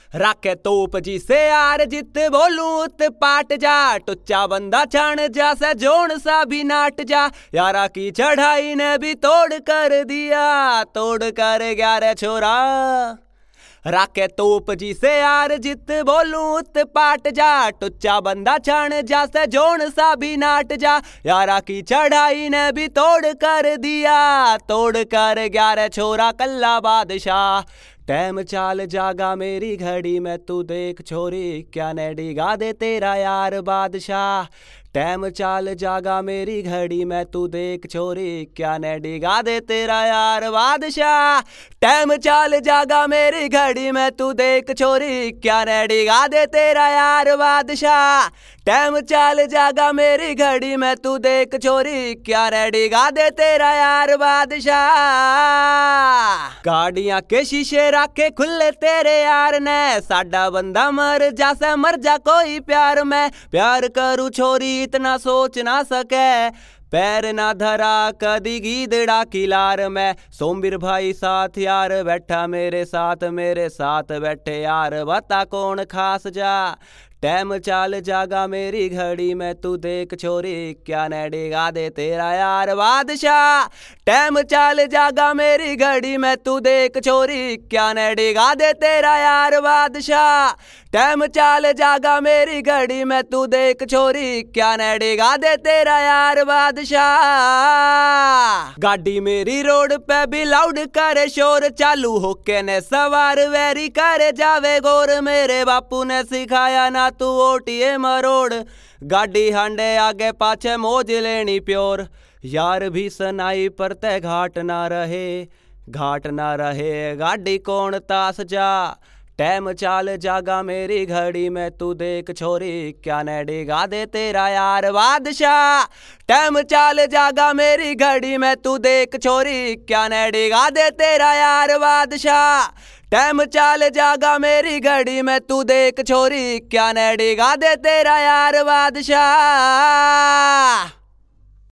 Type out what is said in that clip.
राखे तोप जी से यार जित बोलूं उत पाट जा। टुच्चा बंदा छान जा से जोन सा भी नाट जा। यारा की चढ़ाई ने भी तोड़ कर दिया, तोड़ कर गया रे छोरा। राखे तोप जी से यार जित बोलूं उत पाट जा। टुच्चा बंदा छान जा से जोन सा भी नाट जा। यारा की चढ़ाई ने भी तोड़ कर दिया, तोड़ कर गया रे छोरा कल्ला बादशाह। टाइम चाल जागा मेरी घड़ी में तू देख छोरी, क्या ने डिगा दे तेरा यार बादशाह। टाइम चाल जागा मेरी घड़ी में तू देख छोरी, क्या ने डिगा दे तेरा यार बादशाह। टाइम चाल जागा मेरी घड़ी में तू देख छोरी, क्या ने डिगा दे तेरा यार बादशाह। टाइम चाल जागा मेरी घड़ी में तू देख छोरी, क्या ने डिगा दे तेरा यार बादशाह। गाड़ियां के शीशे राखे खुले तेरे यार ने, साडा बंदा मर जा से मर जा कोई प्यार में। प्यार करूं छोरी इतना सोच ना सके, पैर ना धरा कदी गीदड़ा की लार में। सोमवीर भाई साथ यार बैठा मेरे साथ बैठे यार, बता कौन खास जा। टाइम चाल जागा मेरी घड़ी में तू देख छोरी, क्या ने डिगा दे तेरा यार बादशाह। टाइम चाल जागा मेरी घड़ी में तू देख छोरी, क्या ने डिगा दे तेरा यार बादशाह। टाइम चाल जागा मेरी घड़ी में तू देख छोरी, क्या ने डिगा दे तेरा यार बादशाह। गाड़ी मेरी रोड पे भी लाउड करे शोर, चालू होके ने सवार वेरी करे जावे गोर। मेरे बापू ने सिखाया ना तू ओटिए मरोड़, गाड़ी हांडे आगे पाछे मौज लेनी प्योर। यार भी सनाई पर ते घाट ना रहे गाड़ी कौन तास जा। टाइम चाल जागा मेरी घड़ी में तू देख छोरी, क्या ने डिगा दे तेरा यार बादशाह। टाइम चाल जागा मेरी घड़ी में तू देख छोरी, क्या ने डिगा दे तेरा यार बादशाह। टाइम चाल जागा मेरी घड़ी में तू देख छोरी, क्या ने डिगा दे तेरा यार बादशाह।